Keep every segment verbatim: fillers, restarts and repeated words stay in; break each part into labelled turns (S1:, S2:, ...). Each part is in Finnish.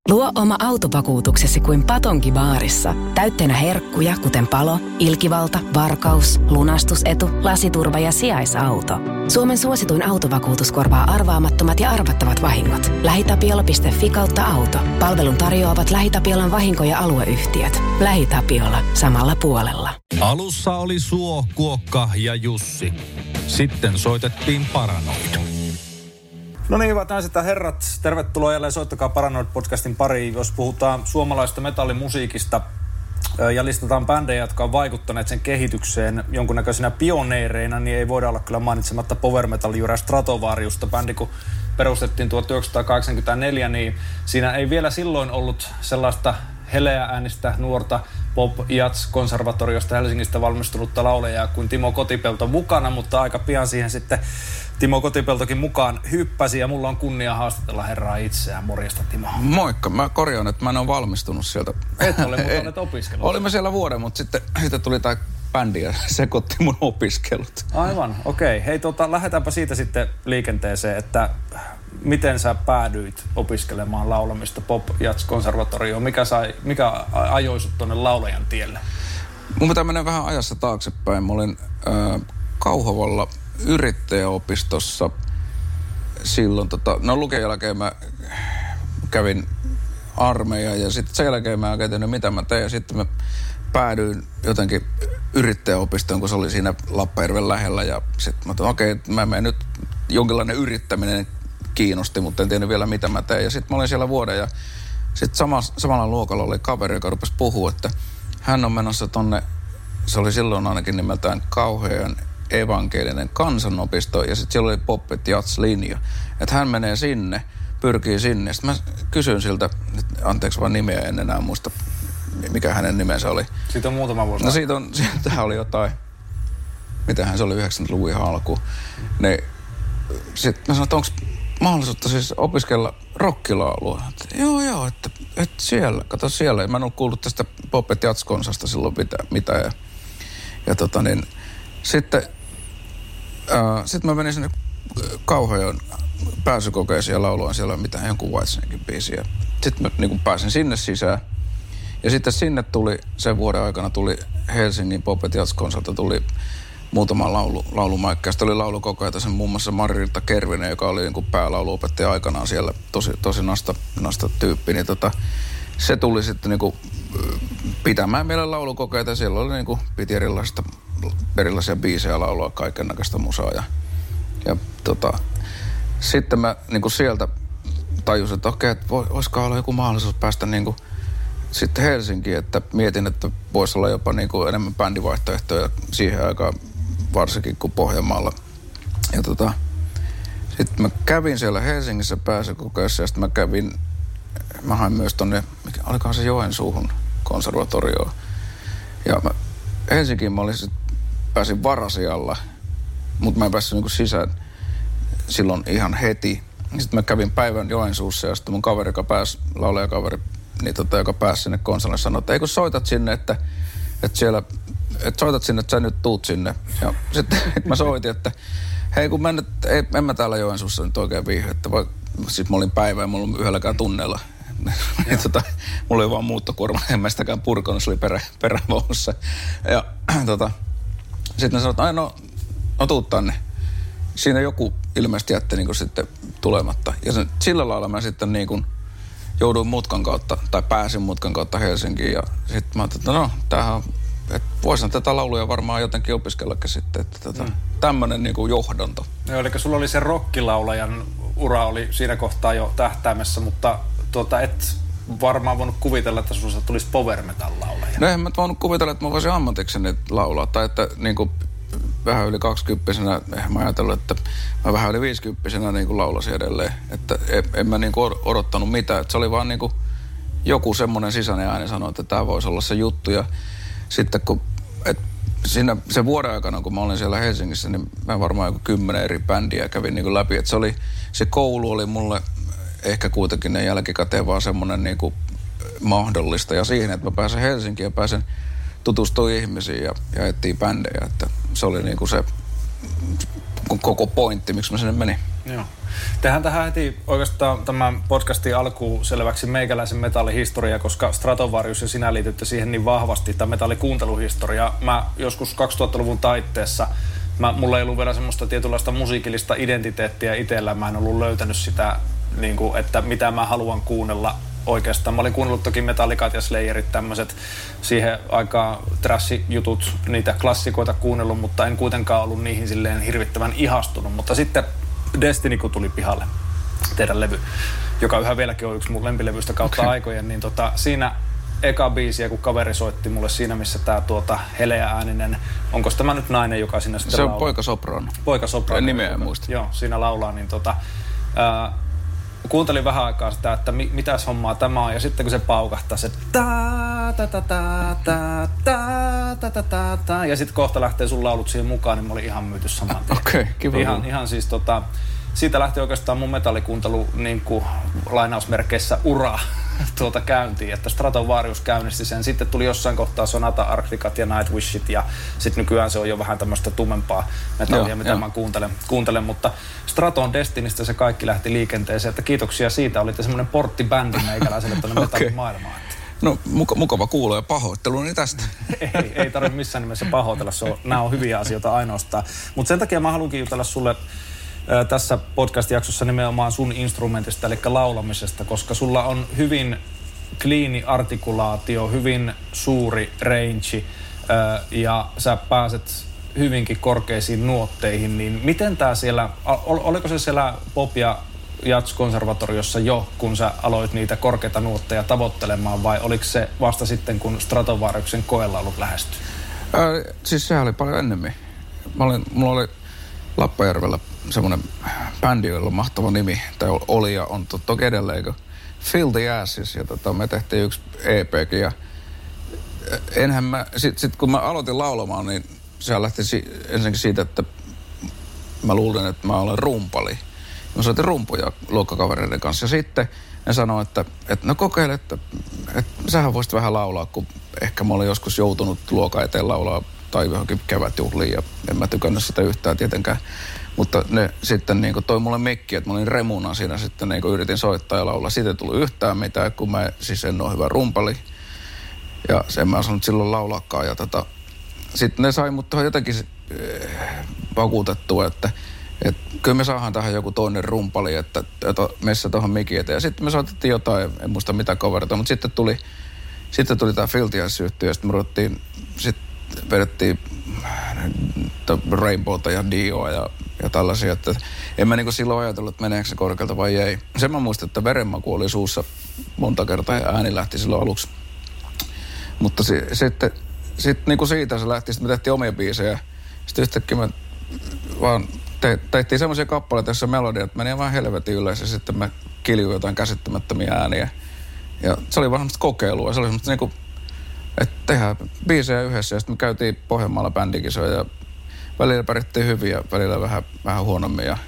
S1: Luo oma autovakuutuksesi kuin Patonki baarissa. Täytteenä herkkuja, kuten palo, ilkivalta, varkaus, lunastusetu, lasiturva ja sijaisauto. Suomen suosituin autovakuutus korvaa arvaamattomat ja arvattavat vahingot. LähiTapiola piste fi kautta auto. Palvelun tarjoavat LähiTapiolan vahinko- ja alueyhtiöt. LähiTapiola. Samalla puolella.
S2: Alussa oli Suo, Kuokka ja Jussi. Sitten soitettiin Paranoid.
S3: No niin, hyvät naiset ja herrat, tervetuloa jälleen Soittakaa Paranoid-podcastin pariin. Jos puhutaan suomalaista metallimusiikista ja listataan bändejä, jotka on vaikuttaneet sen kehitykseen jonkunnäköisinä pioneereina, niin ei voida olla kyllä mainitsematta power metal-jyrä Stratovariusta. Bändi kun perustettiin tuhatyhdeksänsataakahdeksankymmentäneljä, niin siinä ei vielä silloin ollut sellaista heleä äänistä nuorta pop-jazz-konservatoriosta Helsingistä valmistunutta laulajaa kuin Timo Kotipelto mukana, mutta aika pian siihen sitten Timo Kotipeltokin mukaan hyppäsi ja mulla on kunnia haastatella herraa itseään. Morjesta, Timo.
S4: Moikka. Mä korjaan, että mä en ole valmistunut sieltä.
S3: Et ole, mutta olet opiskellut.
S4: Olimme siellä vuoden, mutta sitten, sitten tuli tää bändi ja sekoitti mun opiskelut.
S3: Aivan, okei. Okay. Hei, tota, lähdetäänpä siitä sitten liikenteeseen, että miten sä päädyit opiskelemaan laulamista pop-jazz-konservatorioon? Mikä, sai, mikä ajoi sut tuonne laulajan tielle?
S4: Mun pitää mennä vähän ajassa taaksepäin. Mä olin äh, Kauhavalla yrittäjäopistossa silloin, tota, no lukion jälkeen mä kävin armeijan ja sitten sen jälkeen mä en oikein tehnyt mitä mä tein ja sitten mä päädyin jotenkin yrittäjäopistoon, kun se oli siinä Lappajärven lähellä ja sitten mä otin, okei, okay, mä menen nyt, jonkinlainen yrittäminen kiinnosti, mutta en tiennyt vielä mitä mä tein ja sitten mä olin siellä vuoden ja sitten sama, samalla luokalla oli kaveri, joka rupesi puhua, että hän on menossa tonne, se oli silloin ainakin nimeltään Kauhajoen evankelinen kansanopisto ja sitten siellä oli pop et jazz-linja. Että hän menee sinne, pyrkii sinne. Sitten mä kysyin siltä, anteeksi vaan nimeä, en enää muista, mikä hänen nimensä oli.
S3: Siitä on muutama vuosi.
S4: No siitä on, siitä oli jotain, mitähän se oli yhdeksänkymmentäluvun ihan alkuun. Niin, sitten mä sanoin, että onko mahdollisuutta siis opiskella rockilaulua? Että, joo, joo, että, että siellä, kato siellä. Mä en ollut kuullut tästä pop et jazz-konsasta silloin mitä, mitä ja, ja tota niin, sitten Uh, sitten mä menin sinne Kauhajoen pääsykokeisiin ja lauloin siellä mitään jonkun Whitesnaken biisiä. Sitten mä niin pääsin sinne sisään. Ja sitten sinne tuli, sen vuoden aikana tuli Helsingin Pop et Jazz-konsalta tuli muutama laulu, laulumaikka. Sitten oli laulukokeita sen muun muassa Marilta Kervinen, joka oli niin päälauluopettaja aikanaan siellä, tosi, tosi nasta, nasta tyyppi. Niin tota, se tuli sitten niin kuin pitämään meille laulukokeita. Siellä oli niin kuin, piti erilaista erilaisia biisejä laulua, kaiken näköistä musaa. Ja, ja tota, sitten mä niin kuin sieltä tajusin, että okei, että voisiko olla joku mahdollisuus päästä niin kuin sitten Helsinkiin, että mietin, että voisi olla jopa niin kuin enemmän bändivaihtoehtoja siihen aikaan, varsinkin kuin Pohjanmaalla. Ja tota, sitten mä kävin siellä Helsingissä pääsykokeessa ja sitten mä kävin, mä hain myös tonne, mikä, olikohan se Joensuuhun konservatorioon. Ja mä, Helsinkiin mä olin sitten, pääsin varasijalla, mutta mä en päässyt niinku sisään silloin ihan heti. Sitten mä kävin päivän Joensuussa ja sitten mun kaveri, joka pääsi, laulajakaveri, niin tota, joka pääsi sinne konsalle, sanoi, että ei kun soitat sinne, että, että siellä, että soitat sinne, että sä nyt tuut sinne. Ja sitten mä soitin, että hei kun mä nyt, ei, en mä täällä Joensuussa nyt oikein viihdy, että vai, siis mä olin päivä ja mulla oli yhdelläkään tunnella. tota, mulla oli vaan muuttokuorma, en mä sitäkään purkanut, se oli perä, perävaunussa. Ja tota, sitten ne sanoivat, että ai no, no tuu tänne. Siinä joku ilmeisesti jätti niin kuin sitten tulematta. Ja sen, sillä lailla mä sitten niin kuin jouduin mutkan kautta, tai pääsin mutkan kautta Helsinkiin. Ja sitten mä ajattelin, että no, tämähän on, että voisin tätä lauluja varmaan jotenkin opiskellakin sitten. Että tota, mm. tämmöinen niin kuin johdanto. Joo,
S3: eli sulla oli se rockilaulajan ura oli siinä kohtaa jo tähtäimessä, mutta tuota et varmaan voinut kuvitella, että sinusta tulisi power metal laulaja.
S4: No en mä voinut kuvitella, että mä voisin ammatikseni laulaa. Tai että niin kuin vähän yli kaksikymppisenä, eihän mä ajatellut, että mä vähän yli viisikymppisenä niin kuin laulasin edelleen. Että en, en mä niin kuin odottanut mitään. Että se oli vaan niin kuin joku semmoinen sisäinen ääni sanoi, että tämä voisi olla se juttu. Ja sitten kun, et siinä sen vuoden aikana, kun mä olin siellä Helsingissä, niin mä varmaan joku kymmenen eri bändiä kävin niin kuin läpi. Että se oli, se koulu oli mulle ehkä kuitenkin ne jälkikäteen vaan semmoinen niin kuin mahdollista. Ja siihen, että mä pääsen Helsinkiin ja pääsen tutustumaan ihmisiin ja, ja etsii bändejä. Että se oli niin kuin se koko pointti, miksi mä sinne menin.
S3: Joo. Tehdään tähän heti oikeastaan tämän podcastin alkuun selväksi meikäläisen metallihistoria, koska Stratovarius ja sinä liitytte siihen niin vahvasti, tämä metallikuunteluhistoria. Mä joskus kaksituhattaluvun taitteessa, mä, mulla ei ollut vielä semmoista tietynlaista musiikillista identiteettiä itsellä, mä en ollut löytänyt sitä, niin kuin, että mitä mä haluan kuunnella oikeastaan. Mä olin kuunnellut toki Metallicat ja Slayerit, tämmöiset siihen aikaan trash-jutut, niitä klassikoita kuunnellut, mutta en kuitenkaan ollut niihin silleen hirvittävän ihastunut. Mutta sitten Destiny, kun tuli pihalle, teidän levy, joka yhä vieläkin on yksi mun lempilevyistä kautta okay. aikojen, niin tota, siinä eka biisiä, kun kaveri soitti mulle siinä, missä tää tuota heleä-ääninen, onko tämä nyt nainen, joka siinä sitten
S4: Se on
S3: laulaa?
S4: poika soprano.
S3: Poika soprano.
S4: Nimeä en muista.
S3: Joo, siinä laulaa, niin tota... Ää, kuuntelin vähän aikaa sitä, että mi- mitäs hommaa tämä on, ja sitten kun se paukahtaa, se ta ta ta ta ta ta ta ta ta ja sitten kohta lähtee sun laulut siihen mukaan, niin mä olin ihan myyty saman tien.
S4: Okei, okay, kiva.
S3: Ihan, ihan siis tota, siitä lähti oikeastaan mun metallikuuntelu niin kuin lainausmerkeissä ura tuota käyntiin, että Stratovarius käynnisti sen. Sitten tuli jossain kohtaa Sonata Arcticat ja Nightwishit ja sitten nykyään se on jo vähän tämmöistä tummempaa metallia, joo, mitä jo. mä kuuntelen, kuuntelen. Mutta Straton Destinistä se kaikki lähti liikenteeseen, että kiitoksia siitä. Olitte semmoinen porttibändi meikäläiselle tuonne okay. metallimaailmaan.
S4: No muka, mukava kuulla ja pahoitteluni tästä.
S3: ei, ei tarvitse missään nimessä pahoitella, se on, nämä on hyviä asioita ainoastaan. Mutta sen takia mä haluankin jutella sulle tässä podcast-jaksossa nimenomaan sun instrumentista, eli laulamisesta, koska sulla on hyvin kliini artikulaatio, hyvin suuri range ja sä pääset hyvinkin korkeisiin nuotteihin, niin miten tää siellä, oliko se siellä pop- ja jazz-konservatoriossa jo, kun sä aloit niitä korkeita nuotteja tavoittelemaan, vai oliko se vasta sitten, kun Stratovariuksen koelaulut lähestyi?
S4: Äh, siis sehän oli paljon ennemmin. Mä olin, mulla oli Lappajärvellä semmoinen bändi, jolla on mahtava nimi, tai oli ja on to, toki edelleen, kun Filthy Asses, ja tota, me tehtiin yksi E P:kin, ja enhän mä, sit, sit kun mä aloitin laulamaan, niin sehän lähti si, ensinnäkin siitä, että mä luulin, että mä olen rumpali. Mä soitin rumpuja luokkakavereiden kanssa, ja sitten ne sanoi, että, että no kokeile, että, että sähän voisit vähän laulaa, kun ehkä mä olin joskus joutunut luokan eteen laulaa tai johonkin kevätjuhliin, ja en mä tykännyt sitä yhtään tietenkään. Mutta ne sitten niin toi mulle mikki, että mä olin remuna siinä sitten niin yritin soittaa ja laulaa. Siitä ei tullut yhtään mitään, kun mä siis en ole hyvä rumpali. Ja sen mä osannut silloin laulaakaan. Ja tota, sitten ne sai mut jotenkin äh, vakuutettua, että et, kyllä me saadaan tähän joku toinen rumpali, että, että meissä tuohon mikin eteen. Ja sitten me soitettiin jotain, en muista mitä coverita, mutta sitten tuli, sitten tuli tää Filthy Ass-yhtiö, ja sitten me ruvettiin, sitten vedettiin Rainbowta ja Dioa ja, ja tällaisia, että en mä niinku silloin ajatellut, että meneekö se korkealta vai ei. Sen mä muistan, että verenmaku oli suussa monta kertaa ja ääni lähti silloin aluksi. Mutta si, sitten sit niinku siitä se lähti, sitten me tehtiin omia biisejä. Sitten yhtäkkiä me vaan te, tehtiin semmoisia kappaleita, joissa melodiat meni vähän helvetin ylös ja sitten me kiljuin jotain käsittämättömiä ääniä. Ja se oli vaan semmoista kokeilua. Se oli semmoista niinku, että tehdään biisejä yhdessä ja sitten me käytiin Pohjanmaalla bändikisoja ja välillä pärjättiin hyvin ja välillä vähän, vähän huonommin. Ja,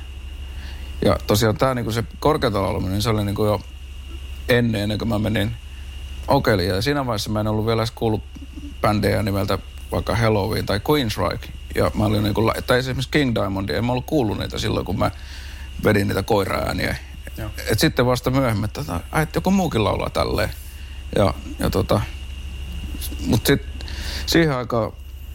S4: ja tosiaan tämä niinku se korkeata laulaminen, niin se oli niinku jo ennen, ennen kuin mä menin Okeliin. Ja siinä vaiheessa mä en ollut vielä edes kuullut bändejä nimeltä vaikka Halloween tai Queensryche. Ja mä olin niinku, tai esimerkiksi King Diamondia, en mä ollut kuullut niitä silloin, kun mä vedin niitä koira-ääniä. Et sitten vasta myöhemmin, että, että joku muukin laulaa tälleen. Ja, ja tota, mutta sitten siihen aikaan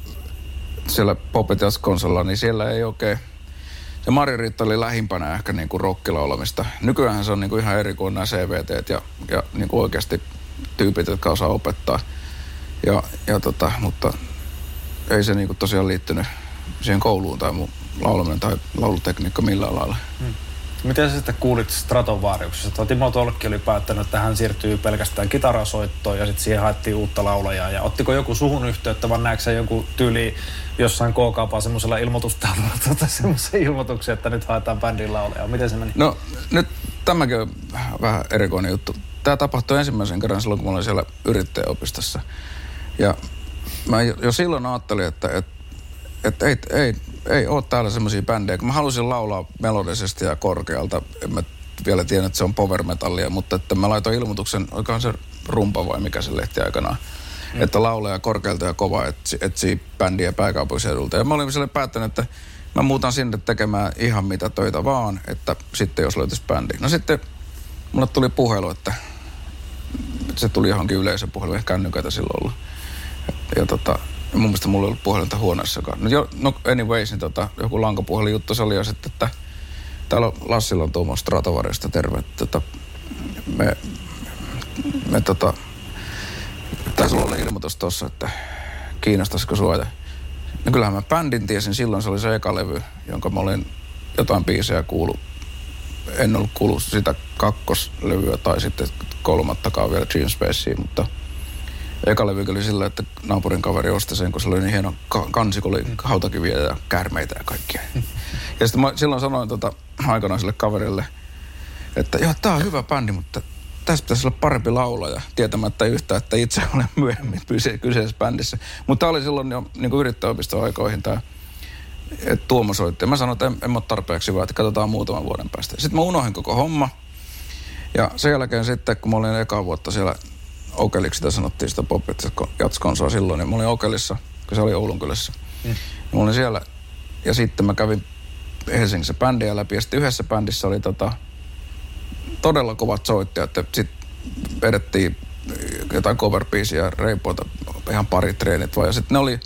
S4: siellä Pop- ja Jazz-konsolla, niin siellä ei oikein, se Mari-Riitta oli lähimpänä ehkä niinku rockilaulamista. Nykyäänhän se on niinku ihan eri kuin nämä C V T:t ja, ja niinku oikeasti tyypit, jotka osaa opettaa. Ja, ja tota, mutta ei se niinku tosiaan liittynyt siihen kouluun tai mun laulaminen tai laulutekniikka millään lailla. Hmm.
S3: Miten sä sitten kuulit Stratovariuksesta? Timo Tolkki oli päättänyt, että hän siirtyy pelkästään kitarasoittoon ja sitten siihen haettiin uutta laulajaa. Ja ottiko joku suhun yhteyttä, vaan näetkö sä joku tyyli jossain K-kaupaa semmoisella ilmoitustaululla tuota semmoisen ilmoituksen, että nyt haetaan bändin laulajaa? Miten se meni?
S4: No nyt tämäkin on vähän erikoinen juttu. Tämä tapahtui ensimmäisen kerran silloin, kun mä olin siellä yrittäjäopistossa. Ja mä jo silloin ajattelin, että, että, että ei, ei, ei ole täällä semmoisia bändejä. Kun mä halusin laulaa melodisesti ja korkealta, en mä vielä tiedä, että se on power metallia, mutta että mä laitoin ilmoituksen, oikein se rumpa vai mikä se lehti aikanaan, mm. että laulaja korkealta ja kova etsi, etsii bändiä pääkaupunkiseudulta. Ja mä olin sille päättänyt, että mä muutan sinne tekemään ihan mitä töitä vaan, että sitten jos löytyisi bändi. No sitten mulle tuli puhelu, että se tuli johonkin yleisöpuhelu, ehkä kännyköitä silloin ollut. Ja, ja tota, mun mielestä mulla ei ollut puhelinta huoneessakaan. No, jo, no anyways, niin tota, joku lankapuhelin juttu se oli jo sitten, että täällä on Lassilla on Tuomo Stratovarista, terve. Tota, me, me tota, taisi olla ilmoitus tossa, että kiinnostaisiko sua. Ja, no kyllähän mä bändin tiesin, silloin se oli se eka levy, jonka mä olin jotain biisejä kuullut. En ollut kuullut sitä kakkoslevyä tai sitten kolmattakaan vielä Dream Spacea, mutta eka levy oli sillä, että naapurin kaveri osti sen, kun se oli niin hieno kansi, kun oli hautakiviä ja käärmeitä ja kaikkia. Ja sitten mä silloin sanoin tota, aikanaan sille kaverille, että joo, tää on hyvä bändi, mutta tässä pitäisi olla parempi laulaja, tietämättä yhtään, että itse olen myöhemmin kyseisessä bändissä. Mutta tää oli silloin jo niin kuin yrittäjäopiston aikoihin tää, että Tuomo soitti. Mä sanoin, että en, en ole tarpeeksi hyvä, että katsotaan muutaman vuoden päästä. Sitten mä unohdin koko homma. Ja sen jälkeen sitten, kun mä olin eka vuotta siellä Okeliksi, sitä sanottiin sitä pop-jatskonsoa silloin, niin mä olin Okelissa, kun se oli Oulunkylässä. Mm. Mä olin siellä, ja sitten mä kävin Helsingissä bändiä läpi, ja sitten yhdessä bändissä oli tota, todella kovat soittajat, ja sitten vedettiin jotain cover-biisiä ja reipoita, ihan pari treenit vaan, ja sitten ne oli,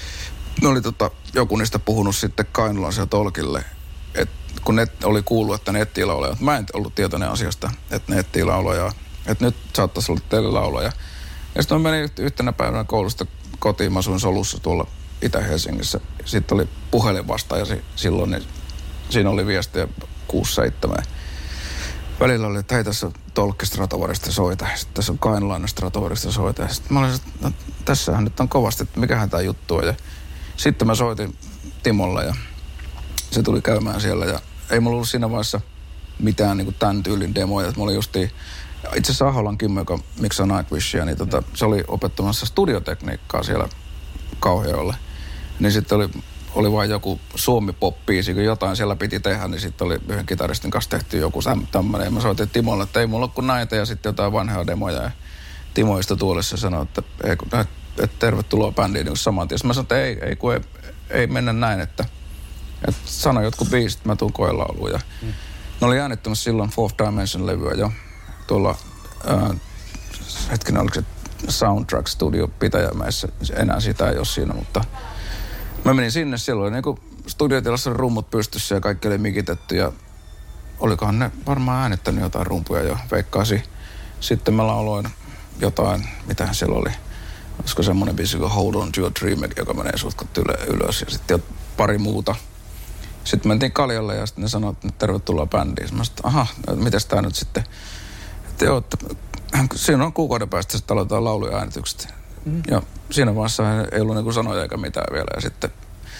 S4: ne oli tota, joku niistä puhunut sitten Kainulaisen Tolkille, että kun ne oli kuullut, että ne etsii laulajaa, mä en ollut tietoinen asiasta, että ne etsii laulajaa, että nyt saattaisi olla teille laulaja. Ja sitten mä menin yhtenä päivänä koulusta kotiin, mä asuin Solussa tuolla Itä-Helsingissä. Sitten oli puhelin vastaaja silloin, niin siinä oli viestiä kuusi seitsemän. Välillä oli, että hei, tässä on Tolkki Stratovarista soita, sitten tässä on Kainulainen Stratovarista soita. Sitten mä olin, että no, tässähän nyt on kovasti, että mikähän tää juttu on. Ja sitten mä soitin Timolle ja se tuli käymään siellä. Ja ei mulla ollut siinä vaiheessa mitään niin kuin tämän tyylin demoja. Mä olin justiin, itse asiassa Aholan Kimmo, joka miksaa Nightwishia, niin tota, se oli opettamassa studiotekniikkaa siellä Kauhajoella. Niin sitten oli, oli vain joku suomi-pop-biisi, kun jotain siellä piti tehdä, niin sitten oli yhden kitaristin kanssa tehty joku tämmöinen. Ja mä soitin Timolle, että ei mulla ole kuin näitä ja sitten jotain vanhaa demoja. Ja Timo istui tuolissa ja sanoi, että, että, että tervetuloa bändiin niin saman tien. Mä sanoin, että ei, ei, kun ei, ei mennä näin, että, että sano jotkut biisit, mä tuun koelauluun. Ja mm. ne oli äänittämässä silloin Fourth Dimension-levyä jo. Tuolla, äh, hetkinen, oliko se Soundtrack Studio Pitäjämäessä, enää sitä ei ole siinä, mutta mä menin sinne, siellä oli niinku studiotilassa rummut pystyssä ja kaikki oli mikitetty ja olikohan ne varmaan äänittänyt jotain rumpuja jo, veikkaasi. Sitten mä lauloin jotain, mitähän siellä oli, olisiko semmoinen biisi kuin Hold On To Your Dream, joka menee sutkot ylös ja sitten pari muuta. Sitten mentiin kaljalle ja sitten ne sanoivat, että tervetuloa bändiin. Mä sanoin, että aha, mitäs tää nyt sitten? Että joo, että siinä on kuukauden päästä sitten aloitetaan lauluja äänitykset. Mm. Ja siinä vaiheessa ei ollut niinku sanoja eikä mitään vielä. Ja sitten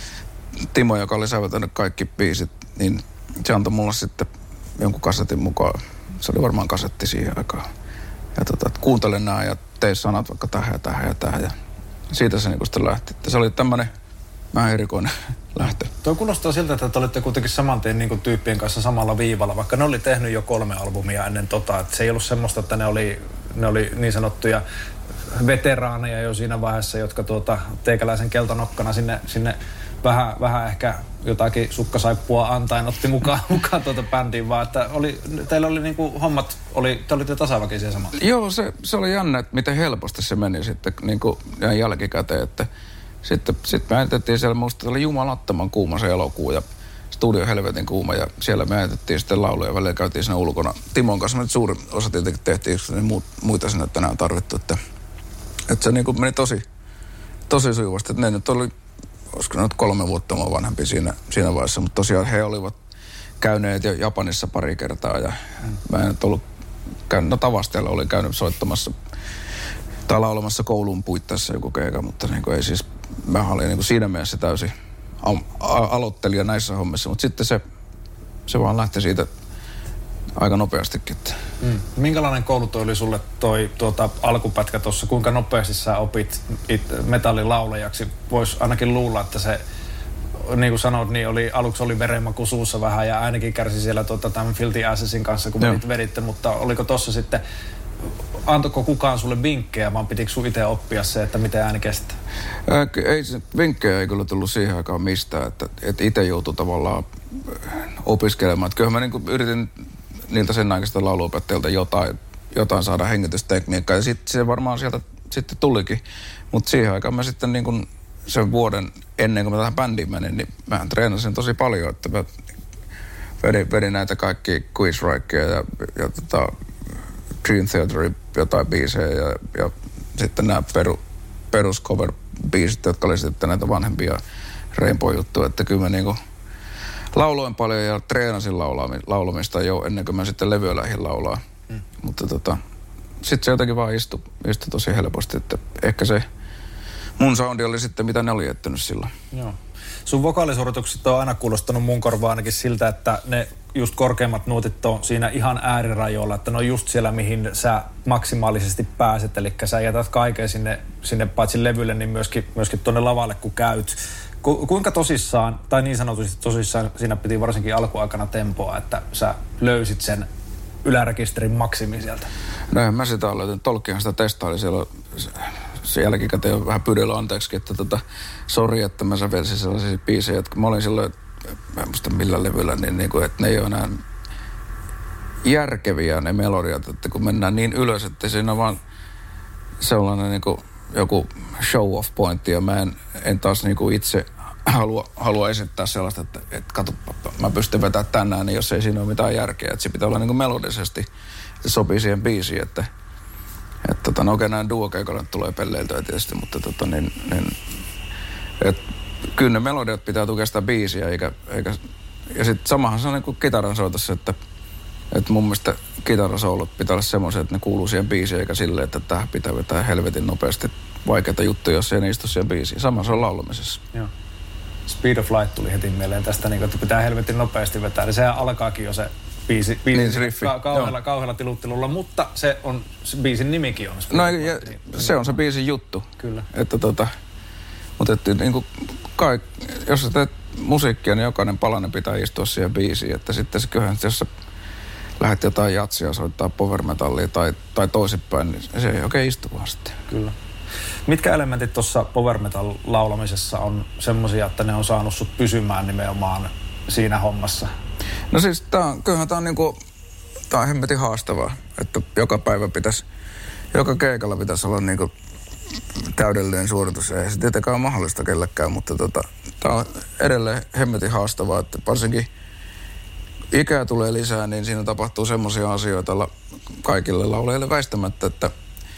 S4: Timo, joka oli säveltänyt kaikki biisit, niin se antoi mulle sitten jonkun kasetin mukaan. Se oli varmaan kasetti siihen aikaan. Ja tota, kuuntele nää ja tee sanat vaikka tähän ja tähän ja tähän. Ja siitä se niinku sitten lähti. Että se oli tämmönen vähän erikoinen lähtö.
S3: Tuo kuulostaa siltä, että te olitte kuitenkin saman tien niin tyyppien kanssa samalla viivalla, vaikka ne oli tehnyt jo kolme albumia ennen tota. Että se ei ollut semmoista, että ne oli, ne oli niin sanottuja veteraaneja jo siinä vaiheessa, jotka tuota, teikäläisen keltanokkana sinne, sinne vähän, vähän ehkä jotakin sukkasaippua antain otti mukaan, mukaan tuota bändiin, vaan että oli, teillä oli niinku hommat, oli, te olitte tasaväkisiä samalla.
S4: Joo, se, se oli jännä, että miten helposti se meni sitten niinku jälkikäteen, että Sitten, sitten me äänitettiin siellä, musta oli jumalattoman kuuma se elokuu ja studio helvetin kuuma ja siellä me äänitettiin sitten lauluja ja välillä käytiin siinä ulkona. Timon kanssa me nyt suurin osa tietenkin tehtiin, niin muut, muita sinne tänään tarvittu, että, että se niin kuin meni tosi, tosi sujuvasti. Että ne nyt oli, olisiko ne nyt kolme vuotta mua vanhempi siinä, siinä vaiheessa, mutta tosiaan he olivat käyneet jo Japanissa pari kertaa ja mm. mä en nyt ollut käynyt, no Tavastialla oli käynyt soittamassa tai laulamassa koulun puitteissa joku keika, mutta niin kuin ei siis, mä olin niin kuin siinä mielessä täysin aloittelija näissä hommissa, mutta sitten se, se vaan lähti siitä aika nopeastikin.
S3: Mm. Minkälainen koulu toi oli sulle toi tuota, alkupätkä tuossa? Kuinka nopeasti sä opit metallilaulajaksi? Voisi ainakin luulla, että se, niin kuin sanoit, niin oli, aluksi oli verenmaku suussa vähän ja ainakin kärsi siellä tuota, tämän Filthy Assasin kanssa, kun vedit, veditte, mutta oliko tossa sitten antoiko kukaan sulle vinkkejä, vaan pitikö sun itse oppia se, että miten ääni kestää?
S4: Ää, ei, vinkkejä ei kyllä tullut siihen aikaan mistään, että, että itse joutui tavallaan opiskelemaan. Että kyllä mä niin kuin yritin niiltä sen aikaista lauluopettajilta jotain, jotain saada hengitystekniikkaa, ja sitten se varmaan sieltä sitten tulikin. Mutta siihen aikaan mä sitten niin kuin sen vuoden ennen kuin mä tähän bändiin menin, niin mä treenasin tosi paljon, että mä vedin, vedin näitä kaikkia Quizrikeja ja, ja tota, Dream Theaterin jotain biisejä ja, ja sitten nämä peru, perus cover-biisit, jotka oli sitten näitä vanhempia Rainbow-juttuja, että kyllä mä niinku lauloin paljon ja treenasin laulamista jo ennen kuin mä sitten levyä lähdin laulaa. Mm. Mutta tota, sitten se jotenkin vaan istui, istui tosi helposti, että ehkä se mun soundi oli sitten mitä ne oli jättänyt silloin.
S3: Joo. Sun vokaalisuoritukset on aina kuulostanut mun korvaan ainakin siltä, että ne just korkeimmat nuotit on siinä ihan äärirajoilla, että ne on just siellä, mihin sä maksimaalisesti pääset, eli sä jätät kaiken sinne, sinne paitsi levylle, niin myöskin, myöskin tuonne lavalle, kun käyt. Ku, kuinka tosissaan, tai niin sanotusti tosissaan, siinä piti varsinkin alkuaikana tempoa, että sä löysit sen ylärekisterin maksimi sieltä?
S4: No mä sitä aloitin. Tolkkihan sitä testaili siellä. Se jälkikäteen on vähän pyydellä anteeksi, että tota, sori, että mä sävelsin sellaisia biisejä, että mä olin silloin, mä en muista millä levyllä, niin, niin kuin, että ne ei ole enää järkeviä ne melodiat, että kun mennään niin ylös, että siinä on vaan sellainen niin kuin joku show-off pointti, ja mä en, en taas niin kuin itse halua, halua esittää sellaista, että, että katso, mä pystyn vetämään tänään, niin jos ei siinä ole mitään järkeä, että se pitää olla niin kuin melodisesti, se sopii siihen biisiin, että Että tota, no okei, näin duokeikolla tulee pelleiltyä tietysti, mutta tota niin, niin et, kyllä ne melodiat pitää tukea sitä biisiä, eikä, eikä ja sitten samahan se on niin kuin kitaran soitossa, että, että mun mielestä kitarasoolot pitää olla semmoisia, että ne kuuluu siihen biisiin, eikä silleen, että tähän pitää vetää helvetin nopeasti vaikeita juttuja, jos ei ne istu siihen biisiin. Sama se on laulamisessa.
S3: Joo. Speed of Light tuli heti mieleen tästä, niin että pitää helvetin nopeasti vetää, niin sehän alkaakin jo se biisi, biisi
S4: niin, se riffi.
S3: Ka- kauhealla, kauhealla tiluttelulla, mutta se on, se biisin nimikin on.
S4: No ja, se on se biisin juttu.
S3: Kyllä.
S4: Että tota, mutta että niin kuin kaik, jos sä teet musiikkia, niin jokainen palanen pitää istua siihen biisiin, että sitten se kyllähän, jos sä lähdet jotain jatsia soittaa power metallia tai, tai toisinpäin, niin se ei oikein istu vaan sitten.
S3: Kyllä. Mitkä elementit tuossa power metal laulamisessa on semmoisia, että ne on saanut sut pysymään nimenomaan siinä hommassa?
S4: No siis tää on, kyllähän tää on niinku, tää on hemmetin haastavaa, että joka päivä pitäisi, joka keikalla pitäisi olla niinku täydellinen suoritus. Ei se tietenkään ole mahdollista kellekään, mutta tota, tää on edelleen hemmetin haastavaa, että varsinkin ikää tulee lisää, niin siinä tapahtuu semmoisia asioita kaikille laulajille väistämättä, että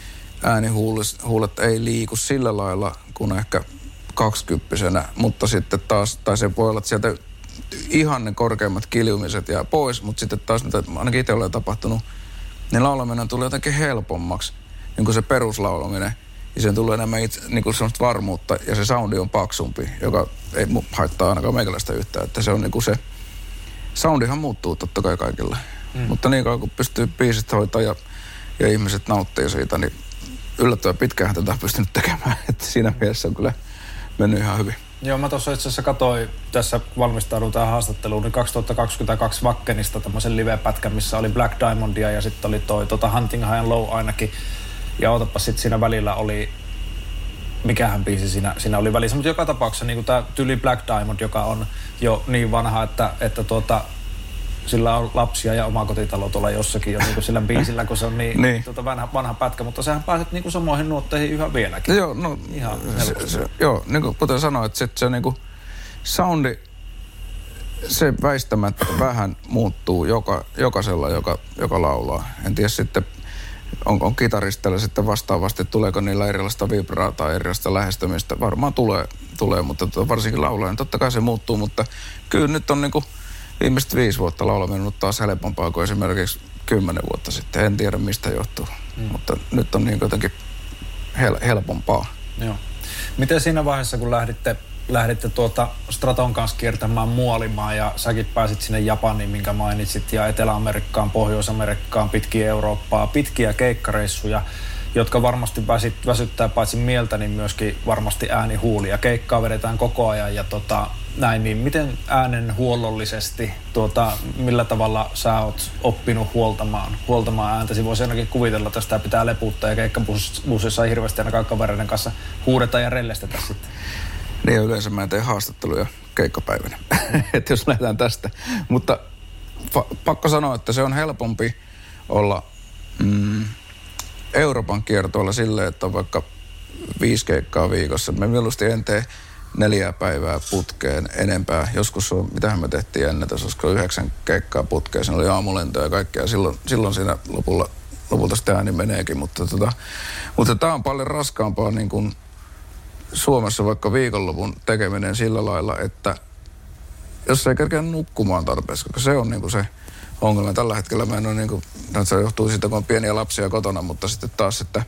S4: äänihuulet ei liiku sillä lailla kuin ehkä kaksikymppisenä, mutta sitten taas, tai se voi olla, että sieltä ihan ne korkeimmat kiljumiset jää pois, mutta sitten taas, mitä ainakin itse olen tapahtunut, niin laulaminen tulee jotenkin helpommaksi, niin kuin se peruslaulaminen, ja siihen tulee enemmän itse, niin kuin semmoista varmuutta, ja se soundi on paksumpi, joka ei haittaa ainakaan meikäläistä yhtään, että se on niin kuin se, soundihan muuttuu totta kai kaikilla, mm. mutta niin kauan kun pystyy biisit hoitaa ja, ja ihmiset nauttii siitä, niin yllättävän pitkäänhän tätä on pystynyt tekemään, että siinä mielessä on kyllä mennyt ihan hyvin.
S3: Joo, mä tuossa itse asiassa katsoin, tässä valmistaudun tähän haastatteluun, niin kaksituhattakaksikymmentäkaksi Vakkenista tämmöisen live-pätkän, missä oli Black Diamondia ja sitten oli toi tota Hunting High and Low ainakin. Ja otapa sitten siinä välillä oli, mikähän biisi siinä, siinä oli välissä, mutta joka tapauksessa niin tämä tyli Black Diamond, joka on jo niin vanha, että, että tuota, sillä on lapsia ja oma kotitalo tuolla jossakin jo niin kuin sillä biisillä, kun se on niin, niin. Tuota vanha, vanha pätkä, mutta sehän pääset niin kuin samoihin nuotteihin yhä vieläkin.
S4: Joo, no,
S3: ihan
S4: se, se, joo, niin kuin kuten sanoin, että se, se niin kuin soundi, se väistämättä vähän muuttuu joka, jokaisella, joka, joka laulaa. En tiedä sitten, on, on kitaristilla sitten vastaavasti, tuleeko niillä erilaista vibraa tai erilaista lähestymistä. Varmaan tulee, tulee mutta varsinkin laulajan, totta kai se muuttuu, mutta kyllä nyt on niin kuin viimeiset viisi vuotta laulaminen on taas helpompaa kuin esimerkiksi kymmenen vuotta sitten. En tiedä mistä johtuu, mm. mutta nyt on niin jotenkin hel- helpompaa.
S3: Joo. Miten siinä vaiheessa, kun lähditte, lähditte tuota Straton kanssa kiertämään Muolimaa ja säkin pääsit sinne Japaniin, minkä mainitsit, ja Etelä-Amerikkaan, Pohjois-Amerikkaan, pitkin Eurooppaa, pitkiä keikkareissuja, jotka varmasti väsit, väsyttää paitsi mieltä, niin myöskin varmasti äänihuulia. Keikkaa vedetään koko ajan ja tota, näin, niin miten äänenhuollollisesti, tuota, millä tavalla sä oot oppinut huoltamaan, huoltamaan ääntäsi? Voisi ainakin kuvitella, että sitä pitää leputtaa ja keikkabussissa ei hirveästi ainakaan kavereiden kanssa huudeta ja rellestetä sitten.
S4: Niin yleensä mä en tee haastatteluja keikkapäivänä, että jos lähdetään tästä. Mutta fa- pakko sanoa, että se on helpompi olla mm, Euroopan kiertoilla silleen, että on vaikka viisi keikkaa viikossa. Me mieluusti en tee neljää päivää putkeen enempää. Joskus on, mitähän me tehtiin ennen, tässä olisiko yhdeksän keikkaa putkeen. Siinä oli aamulentoja ja kaikkea. Silloin, silloin siinä lopulla, lopulta sitä ääni meneekin. Mutta, tota, mutta tämä on paljon raskaampaa niin kuin Suomessa vaikka viikonlopun tekeminen sillä lailla, että jos ei kerkeä nukkumaan tarpeeksi, koska se on niin kuin se ongelma. Tällä hetkellä mä en ole niin kuin, se johtuu siitä, kun on pieniä lapsia kotona, mutta sitten taas, että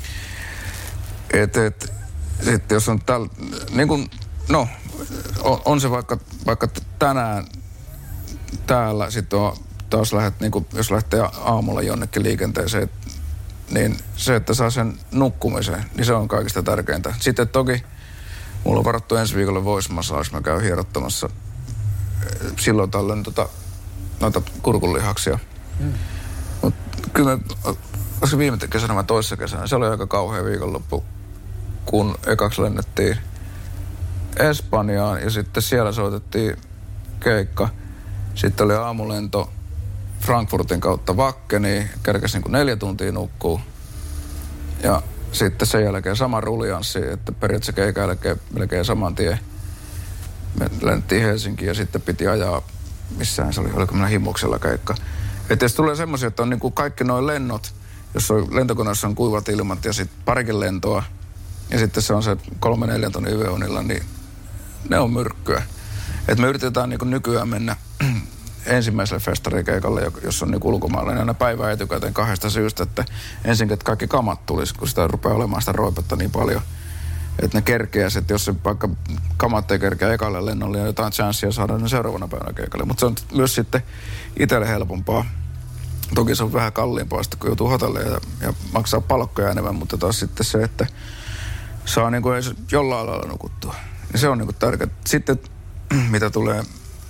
S4: et, et, sitten jos on tällä, niin kuin, no, on, on se vaikka, vaikka tänään täällä, sitten on taas lähdet, niin kuin, jos lähtee aamulla jonnekin liikenteeseen, niin se, että saa sen nukkumisen, niin se on kaikista tärkeintä. Sitten toki mulla on varattu ensi viikolle voice massage, mä käyn hierottamassa silloin tällöin tota, noita kurkunlihaksia. Mm. Mut kyllä me, olisiko viime kesänä vai toissa kesänä, se oli aika kauhea viikonloppu, kun ekaksi lennettiin Espanjaan ja sitten siellä soitettiin keikka. Sitten oli aamulento Frankfurtin kautta Wackeniin, kerkäsi niin kuin neljä tuntia nukkuu. Ja sitten sen jälkeen sama ruljanssi, että periaatteessa keikan jälkeen melkein saman tien me lennettiin Helsinkiin ja sitten piti ajaa, missään se oli, oliko minä Himmuksella keikka. Että jos tulee semmoisia, että on niin kuin kaikki nuo lennot, jos on lentokoneessa on kuivat ilmat ja sitten parikin lentoa, ja sitten se on se kolme neljän tonnin yöunilla, niin ne on myrkkyä. Et me yritetään niin kuin nykyään mennä ensimmäiselle festarikeikalle, jos on niin ulkomailla, niin aina päivää etukäteen kahdesta syystä, että ensin, että kaikki kamat tulisi, kun sitä rupeaa olemaan sitä roipetta niin paljon, että ne kerkeäs, että jos se vaikka kamat ei kerkeä ekalle lennolle, niin jotain chanssia saada ne seuraavana päivänä keikalle. Mutta se on myös sitten itselle helpompaa. Toki se on vähän kalliimpaa sitten, kun joutuu hotelleen ja, ja maksaa palkkoja enemmän, mutta taas sitten se, että saa niin kuin jollain lailla nukuttua. Niin se on niin kuin tärkeää. Sitten mitä tulee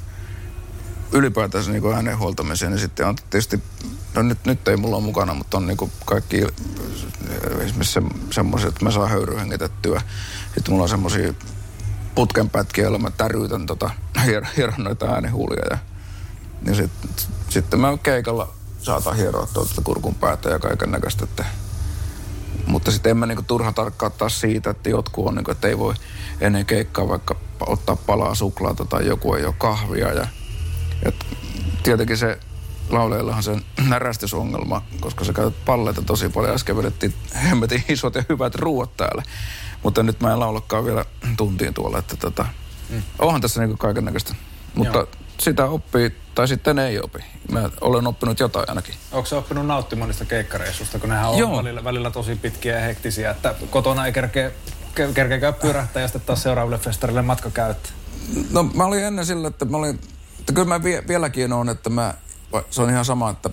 S4: ylipäätänsä niin kuin äänen huoltamiseen, niin sitten on tietysti, no nyt, nyt ei mulla ole mukana, mutta on niin kuin kaikki esimerkiksi se, semmoiset, että mä saan höyryä hengitettyä. Sitten mulla on semmoisia putkenpätkiä, joilla mä täryytän tota, hieron noita äänenhuulia. Ja, ja sitten sit mä keikalla saatan hieroa tuolta kurkun päätä ja kaiken näköistä, että mutta sitten en mä niinku turha tarkkaa taas siitä, että jotkut on niinku, että ei voi ennen keikkaa vaikka ottaa palaa suklaata tai joku ei ole kahvia. Ja, ja tietenkin se lauleellahan sen närästysongelma, koska sä käytät palleita tosi paljon. Äsken vedettiin hemmetin isot ja hyvät ruuat täällä. Mutta nyt mä en laulakaan vielä tuntiin tuolla, että tota, mm. onhan tässä niinku kaiken näköistä. Mutta joo, sitä oppii, tai sitten ei opi. Mä olen oppinut jotain ainakin.
S3: Onko sä oppinut nauttimaan niistä keikkareissusta, kun nehän on välillä, välillä tosi pitkiä ja hektisiä, että kotona ei kerkeä, kerkeä käy pyörähtää ja sitten taas seuraaville festarille matka käyttää?
S4: No mä olin ennen sillä, että mä olin, että kyllä mä vie, vieläkin on, että mä, se on ihan sama, että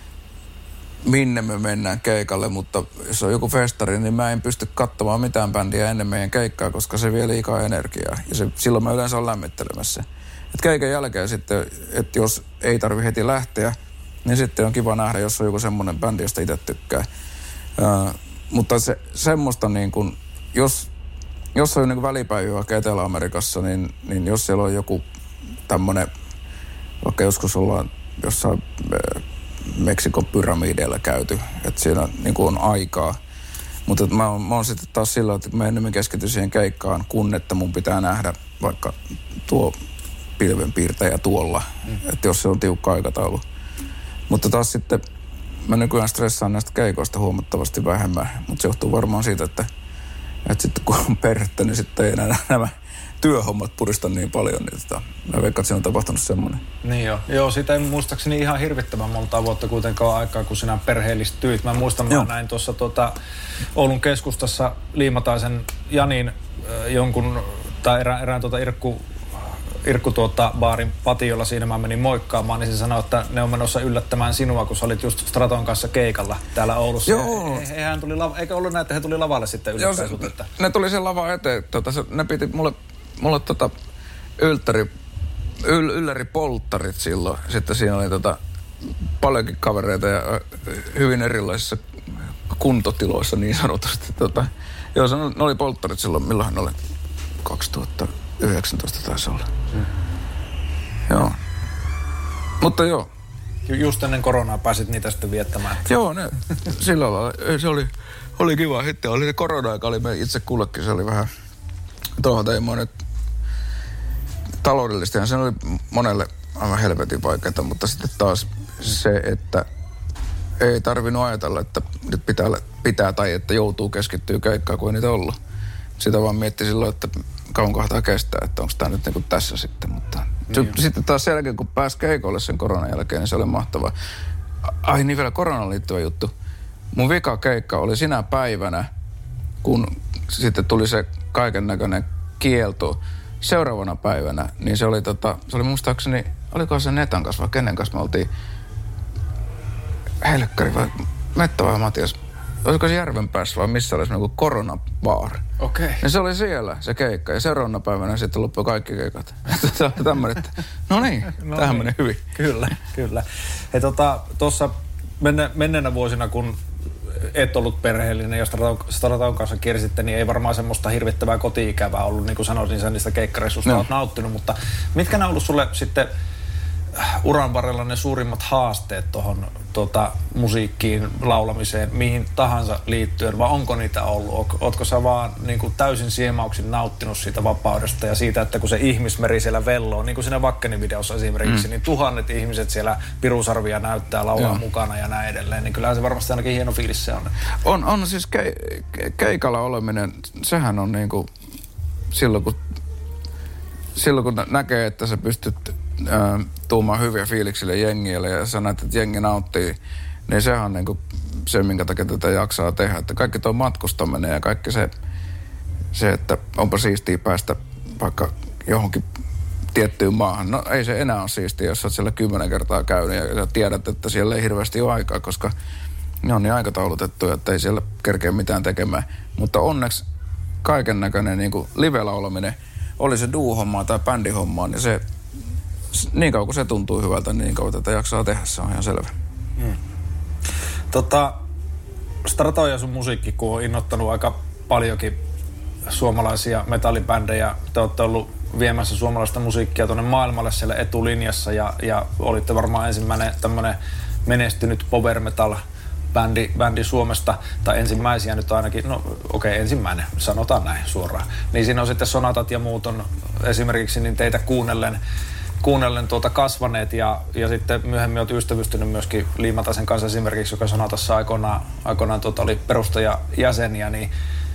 S4: minne me mennään keikalle, mutta jos on joku festari, niin mä en pysty katsomaan mitään bändiä ennen meidän keikkaa, koska se vie liikaa energiaa. Ja se, silloin mä yleensä olen lämmittelemässä. Et keikan jälkeen sitten, että jos ei tarvi heti lähteä, niin sitten on kiva nähdä, jos on joku semmoinen bändi, josta itse tykkää. Ää, mutta se, semmoista niin kuin, jos, jos on niin kuin välipäivä vaikka Etelä-Amerikassa, niin, niin jos siellä on joku tämmöinen, vaikka joskus ollaan jossain Meksikon pyramideilla käyty, että siinä niin kuin on aikaa. Mutta mä oon, mä oon sitten taas sillä, että mä enemmän keskityn siihen keikkaan, kun että mun pitää nähdä vaikka tuo pilvenpiirtäjä tuolla, mm. että jos se on tiukka aikataulu. Mutta taas sitten mä nykyään stressaan näistä keikoista huomattavasti vähemmän, mutta se johtuu varmaan siitä, että, että sitten kun on perhettä, niin sitten ei enää nämä työhommat purista niin paljon, niin tota, mä veikkaan, että siinä on tapahtunut semmoinen. Niin
S3: joo. Joo, siitä ei muistaakseni ihan hirvittävän monta vuotta kuitenkaan aikaa, kun sinä perheellistyit. Mä muistan, mä näin tuossa tuota, Oulun keskustassa Liimataisen Janin äh, jonkun, tai erään, erään tuota Irkku, Irkku tuota baarin patiolla, siinä mä menin moikkaamaan, niin se sanoi, että ne on menossa yllättämään sinua, kun sä olit just Straton kanssa keikalla täällä Oulussa. Joo. He, he, he tuli lava, eikä ollut näin, että he tuli lavalle sitten yllättäen sut, että...
S4: Ne tuli sen lavan eteen. Tota, se, ne piti mulle, mulle tota, ylttäri, yl, ylläri polttarit silloin. Sitten siinä oli tota, paljonkin kavereita ja hyvin erilaisissa kuntotiloissa niin sanotusti. Tota, joo, se ne oli polttarit silloin, milloin ne oli? kaksituhattayhdeksäntoista taisi olla. Hmm. Joo. Mutta joo.
S3: Just ennen koronaa pääsit niitä sitten viettämään.
S4: Joo, ne, sillä lailla. Se oli, oli kiva. Sitten oli se korona-aika, oli me itse kullekin, se oli vähän tohonteimoinen. Taloudellistihan se oli monelle aivan helvetin vaikeaa, mutta sitten taas se, että ei tarvinnut ajatella, että nyt pitää, pitää tai että joutuu keskittyä keikkaan, kuin ei niitä ollut. Sitä vaan mietti silloin, että kauan kohtaa kestää, että onko tämä nyt niin tässä sitten. Mutta niin. Sitten taas sen jälkeen, kun pääsi keikolle sen koronan jälkeen, niin se oli mahtavaa. Ai niin, vielä koronaan liittyvä juttu. Mun vika keikka oli sinä päivänä, kun sitten tuli se kaiken näköinen kielto seuraavana päivänä, niin se oli tota, se oli muistaakseni, oliko se Netan kanssa vai kenen kanssa me oltiin, Helkkari vai Metta vai Matias, olisiko se Järvenpäässä vai missä oli semmoinen kuin koronabaari.
S3: Okei. Okay.
S4: Ja se oli siellä se keikka ja seuraavana päivänä sitten loppui kaikki keikat. Se oli tämmöinen, että no niin, no tähän niin. Menee hyvin.
S3: Kyllä, kyllä. Hei tota, tuossa menne, menneenä vuosina, kun et ollut perheellinen, jos Strataon kanssa kiersitte, niin ei varmaan semmoista hirvittävää koti-ikävää ollut, niin kuin sanoisin, sen niistä keikkareissuista no. Olet nauttinut, mutta mitkä ne on ollut sulle sitten uran varrella ne suurimmat haasteet tuohon tuota, musiikkiin, laulamiseen, mihin tahansa liittyen, vai onko niitä ollut? Ootko sä vaan niin kuin täysin siemauksin nauttinut siitä vapaudesta ja siitä, että kun se ihmismeri siellä velloo, niin kuin siinä Vakkenin videossa esimerkiksi, mm. niin tuhannet ihmiset siellä pirusarvia näyttää, laulaa Joo. mukana ja näin edelleen, niin kyllähän se varmasti ainakin hieno fiilis se on.
S4: On, on siis ke, ke, keikalla oleminen, sehän on niin kuin silloin kun, silloin kun näkee, että sä pystyt Äh, tuumaan hyviä fiiliksille jengille ja sä näet, että jengi nauttii, niin sehän on niin kuin se, minkä takia tätä jaksaa tehdä. Että kaikki tuo matkustaminen ja kaikki se, se, että onpa siistiä päästä vaikka johonkin tiettyyn maahan. No ei se enää ole siistiä, jos sä oot siellä kymmenen kertaa käynyt ja, ja tiedät, että siellä ei hirveästi ole aikaa, koska ne on niin aikataulutettuja, että ei siellä kerkeä mitään tekemään. Mutta onneksi kaiken näköinen niin kuin live-laulaminen, oli se duo-hommaa tai bändihommaa, niin se niin kauan kun se tuntuu hyvältä, niin kauan tätä jaksaa tehdä, se on ihan selvä. Hmm.
S3: Tota, Strato ja sun musiikki, kun on innoittanut aika paljonkin suomalaisia metallibändejä, te olette ollut viemässä suomalaista musiikkia tuonne maailmalle siellä etulinjassa ja, ja olitte varmaan ensimmäinen tämmöinen menestynyt power metal bändi, bändi Suomesta, tai ensimmäisiä nyt ainakin, no okei, okay, ensimmäinen, sanotaan näin suoraan. Niin siinä on sitten Sonatat ja muut on esimerkiksi niin teitä kuunnellen kuunnellen tuota kasvaneet ja, ja sitten myöhemmin olet ystävystynyt myöskin Liimataisen kanssa esimerkiksi, joka Sonatassa aikoinaan, aikoinaan tuota oli perustajajäseniä, niin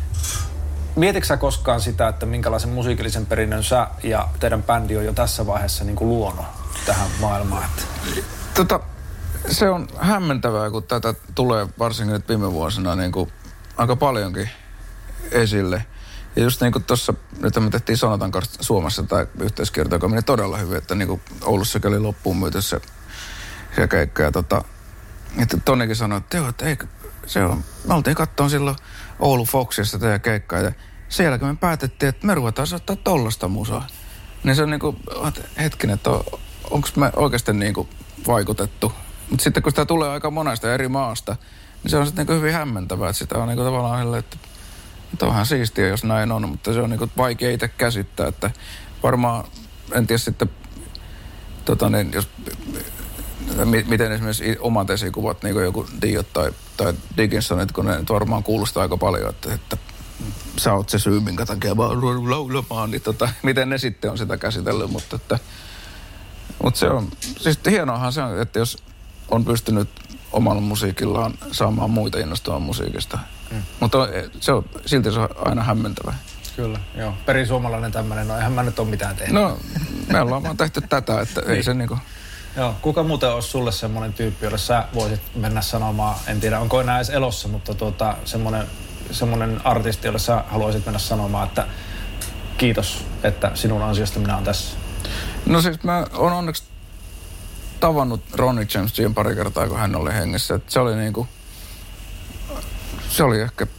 S3: mietitkö sä koskaan sitä, että minkälaisen musiikillisen perinnön sä ja teidän bändi on jo tässä vaiheessa niin kuin luonut tähän maailmaan?
S4: Tota, se on hämmentävää, kun tätä tulee varsinkin nyt viime vuosina niin kuin aika paljonkin esille. Ja just niin kuin tuossa, nyt me tehtiin Sonatan kanssa Suomessa tämä yhteiskierto, joka meni todella hyvin, että niin kuin Oulussa oli loppuun myyty se, se keikka. Ja tota, että Tonikin sanoi, että joo, että ei, se on, me oltiin katsomaan silloin Oulu Foxissa teidän keikkaa ja sen jälkeen me päätettiin, että me ruvetaan soittaa tollasta musaa. Niin se on niin kuin, hetkinen, että on, onko me oikeasti niin kuin vaikutettu. Mutta sitten kun sitä tulee aika monesta eri maasta, niin se on sitten niin kuin hyvin hämmentävää, että sitä on niin kuin tavallaan, että Mutta onhan siistiä, jos näin on, mutta se on niin kuin vaikea itse käsittää, että varmaan, en tiedä sitten, tota niin, jos, miten esimerkiksi omat esikuvat, niin kuin joku Diot tai, tai Dickinsonit, kun ne varmaan kuulostaa aika paljon, että, että sä oot se syy, minkä takia vaan laulamaan, niin tota, miten ne sitten on sitä käsitellyt, mutta että, mutta se on, siis hienoahan se on, että jos on pystynyt omalla musiikillaan saamaan muita innostumaan musiikista. Mm. Mutta se on, silti se on aina hämmentävää.
S3: Kyllä, joo. Perisuomalainen tämmöinen, no eihän mä nyt ole mitään tehnyt.
S4: No, me ollaan vaan tehty tätä, että niin. Ei se niinku...
S3: Joo, kuka muuten olisi sulle semmoinen tyyppi, jolle sä voisit mennä sanomaan, en tiedä onko enää edes elossa, mutta tuota, semmoinen, semmoinen artisti, jolle sä haluaisit mennä sanomaan, että kiitos, että sinun ansiosta minä olen tässä.
S4: No siis mä oon onneksi tavannut Ronnie James Dio pari kertaa, kun hän oli hengissä. Että se oli niinku, se oli ehkä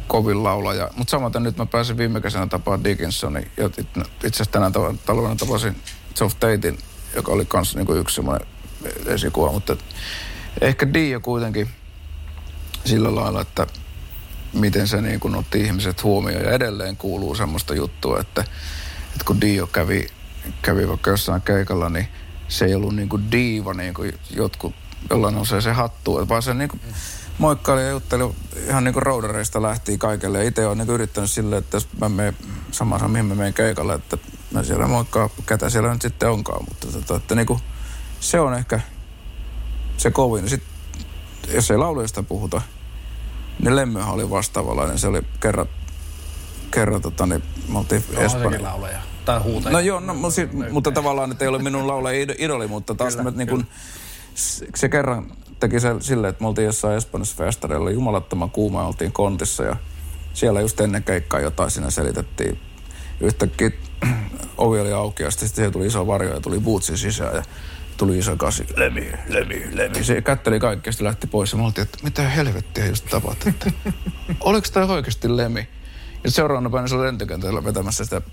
S4: kovin laulaja. Mutta samaten nyt mä pääsin viime kesänä tapaan Dickinsonin. Ja itse asiassa tänä talvena tapasin Geoff Tatein, joka oli kanssa niinku yksi semmoinen esikuva. Mutta ehkä Dio kuitenkin sillä lailla, että miten se niin kuin otti ihmiset huomioon. Ja edelleen kuuluu semmoista juttua, että, että kun Dio kävi, kävi vaikka jossain keikalla, niin se ei ollut niin kuin diiva, niin kuin jotkut, jollain nousee se hattu. Vaan se niin kuin moikkaili ja jutteli ihan niin kuin roudareista lähti kaikille. Ja itse olen niin kuin yrittänyt silleen, että jos mä menen samassa, mihin mä menen keikalle, että mä siellä moikkaa, ketä siellä nyt sitten onkaan. Mutta tota, että niin kuin se on ehkä se kovin. Sitten jos ei laulujasta puhuta, niin Lemmyhän oli vastaavanlainen. Se oli kerran, kerran tota, niin me oltiin
S3: no, Espanjassa. laulaja. Tai huutaja.
S4: No joo, no, no, si- mutta tavallaan, että ei ole minun laulaja idoli, mutta taas kyllä, me, niin kun, se kerran teki se silleen, että me oltiin jossain Espanjassa festareilla jumalattoman kuuma ja oltiin kontissa ja siellä just ennen keikkaa jotain siinä selitettiin. Yhtäkkiä ovi oli auki ja sitten siihen tuli iso varjo ja tuli bootsin sisään ja tuli iso kasi, Lemmy, Lemmy, Lemmy. Se kätteli kaikki ja sitten lähti pois ja me oltiin, että mitä helvettiä just tapahtui, että oliko tämä oikeasti Lemmy? Ja seuraavana päivänä se oli lentokentällä vetämässä sitä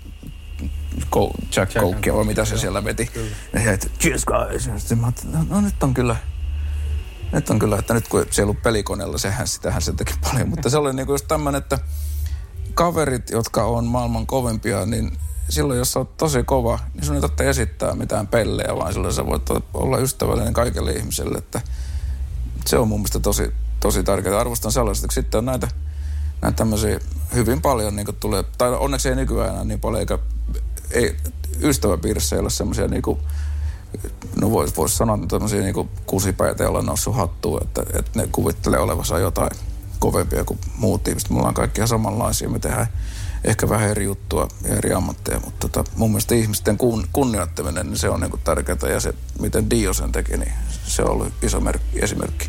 S4: Jack Cokea vai mitä se joo, siellä veti. Kyllä. Ja se, että cheers guys. Ja sitten mä ajattelin, no, no nyt on kyllä, nyt on kyllä, että nyt kun se ei ollut pelikoneella, sehän sitähän se teki paljon. Mutta se oli niinku just tämmönen, että kaverit, jotka on maailman kovimpia, niin silloin jos sä oot tosi kova, niin sun ei tarvitse esittää mitään pellejä, vaan silloin sä voit olla ystävällinen kaikille ihmisille. Että se on mun mielestä tosi, tosi tärkeää. Arvostan sellaista, että sitten on näitä, näitä tämmöisiä hyvin paljon niin tulee, tai onneksi ei nykyään enää niin paljon, eikä ei, ystäväpiirissä ei ole semmoisia niinku, no vois, vois sanoa tämmöisiä niinku kusipäitä, joilla on noussut hattuun, että, että ne kuvittelee olevansa jotain kovempia kuin muut ihmiset. Me ollaan kaikki ihan samanlaisia, me tehdään ehkä vähän eri juttua ja eri ammatteja, mutta tota, mun mielestä ihmisten kun, kunnioittaminen, niin se on niinku tärkeää ja se, miten Dio sen teki, niin se on ollut iso merkki, esimerkki.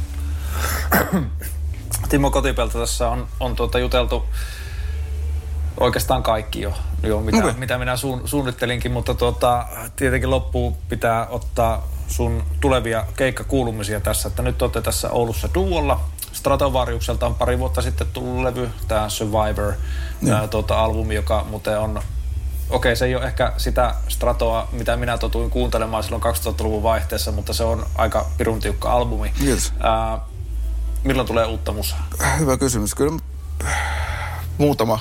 S3: Timo Kotipelto tässä on, on tuota juteltu oikeastaan kaikki jo, jo mitä, okay. mitä minä suun, suunnittelinkin, mutta tuota, tietenkin loppuun pitää ottaa sun tulevia keikkakuulumisia tässä, että nyt olette tässä Oulussa duolla. Stratovariukselta on pari vuotta sitten tullut levy, tämä Survivor, ää, tuota, albumi, joka muuten on, okei okay, se ei ole ehkä sitä Stratoa, mitä minä totuin kuuntelemaan silloin kaksituhattaluvun vaihteessa, mutta se on aika pirun tiukka albumi.
S4: Yes.
S3: Ää, milloin tulee uutta musaa?
S4: Hyvä kysymys. Kyllä muutama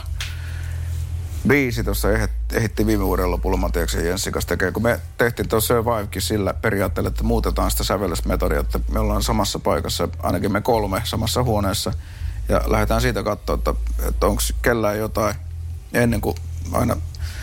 S4: biisi tuossa ehittiin viime vuoden lopulla Matiaksen Jenssin kanssa tekemään, kun me tehtiin tuossa Survivekin sillä periaatteella, että muutetaan sitä sävellysmetodia, että me ollaan samassa paikassa, ainakin me kolme samassa huoneessa, ja lähdetään siitä katsoa, että, että onko kellään jotain, ennen kuin aina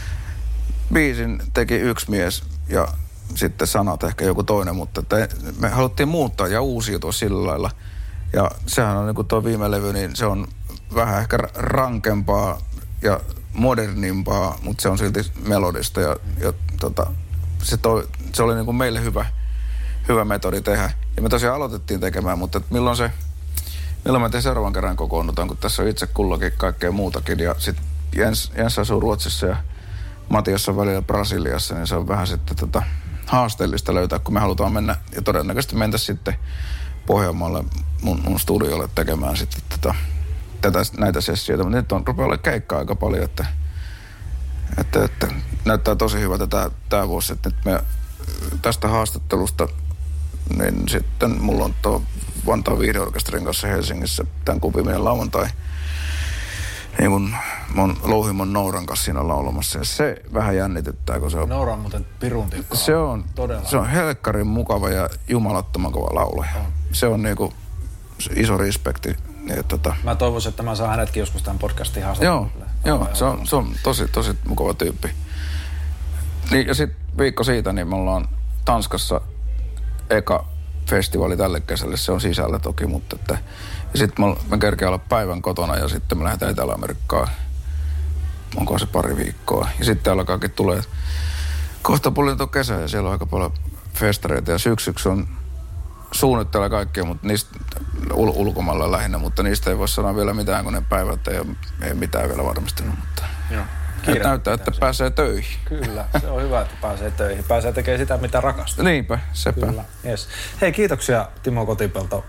S4: biisin teki yksi mies ja sitten sanat ehkä joku toinen, mutta että me haluttiin muuttaa ja uusiutua sillä lailla, ja sehän on niin kuin tuo viime levy, niin se on vähän ehkä rankempaa ja modernimpaa, mutta se on silti melodista ja, ja tota, se, toi, se oli niin kuin meille hyvä, hyvä metodi tehdä. Ja me tosiaan aloitettiin tekemään, mutta milloin se, milloin me tein seuraavan kerran kokoonnutaan, kun tässä on itse kullakin kaikkea muutakin. Ja sitten Jens, Jens asuu Ruotsissa ja Matias on välillä Brasiliassa, niin se on vähän sitten tota, haasteellista löytää, kun me halutaan mennä. Ja todennäköisesti mentä sitten Pohjanmaalle mun, mun studiolle tekemään sitten tota, tätä, näitä sessioita, mutta nyt on rupeaa olemaan keikkaa aika paljon, että, että, että näyttää tosi hyvältä tämä, tämä vuosi, että nyt me tästä haastattelusta, niin sitten mulla on tuo Vantaan Viihdeorkesterin kanssa Helsingissä tämän kupiminen lauantai, niin mun, mun Louhimon Nouran kanssa siinä laulamassa, ja se vähän jännityttää, kun se on...
S3: Noura on muuten pirun tiukka.
S4: Se on, se on helkkarin mukava ja jumalattoman kova laulaja. On. Se on niinku iso respekti. Ja, tota...
S3: Mä toivoisin, että mä saan hänetkin joskus tämän podcastin haastattelulle.
S4: Joo, joo se, on, se on tosi, tosi mukava tyyppi. Niin, ja sitten viikko siitä, niin me ollaan Tanskassa eka festivaali tälle kesälle. Se on sisällä toki, mutta että... Ja sitten me, me kerkeä olla päivän kotona ja sitten me lähdetään Etelä-Amerikkaan. Onko se pari viikkoa. Ja sitten alkaakin tulee kohta puolin kesä ja siellä on aika paljon festareita. Ja syksyksi on suunnitteilla kaikkea, mutta niistä ul- ulkomailla lähinnä, mutta niistä ei voi sanoa vielä mitään, kun ne päivät ei ole, ei mitään vielä varmistunut. Mutta
S3: joo.
S4: Että näyttää, että se pääsee töihin.
S3: Kyllä, se on hyvä, että pääsee töihin. Pääsee tekemään sitä, mitä rakastaa.
S4: Niinpä, sepä.
S3: Kyllä, yes. Hei, kiitoksia Timo Kotipelto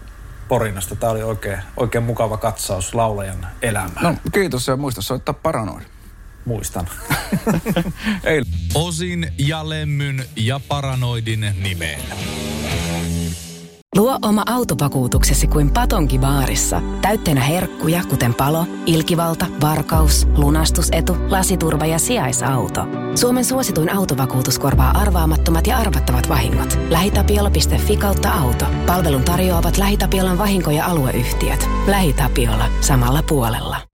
S3: porinasta. Tämä oli oikein, oikein mukava katsaus laulajan elämään.
S4: No kiitos ja muista soittaa Paranoid.
S3: Muistan.
S4: Ei.
S2: Osin ja Lemmyn ja Paranoidin nimeen.
S1: Luo oma autovakuutuksesi kuin Patonki-baarissa. Täytteenä herkkuja, kuten palo, ilkivalta, varkaus, lunastusetu, lasiturva ja sijaisauto. Suomen suosituin autovakuutus korvaa arvaamattomat ja arvattavat vahingot. lähitapiola piste fi kautta auto. Palvelun tarjoavat LähiTapiolan vahinko- ja alueyhtiöt. LähiTapiola. Samalla puolella.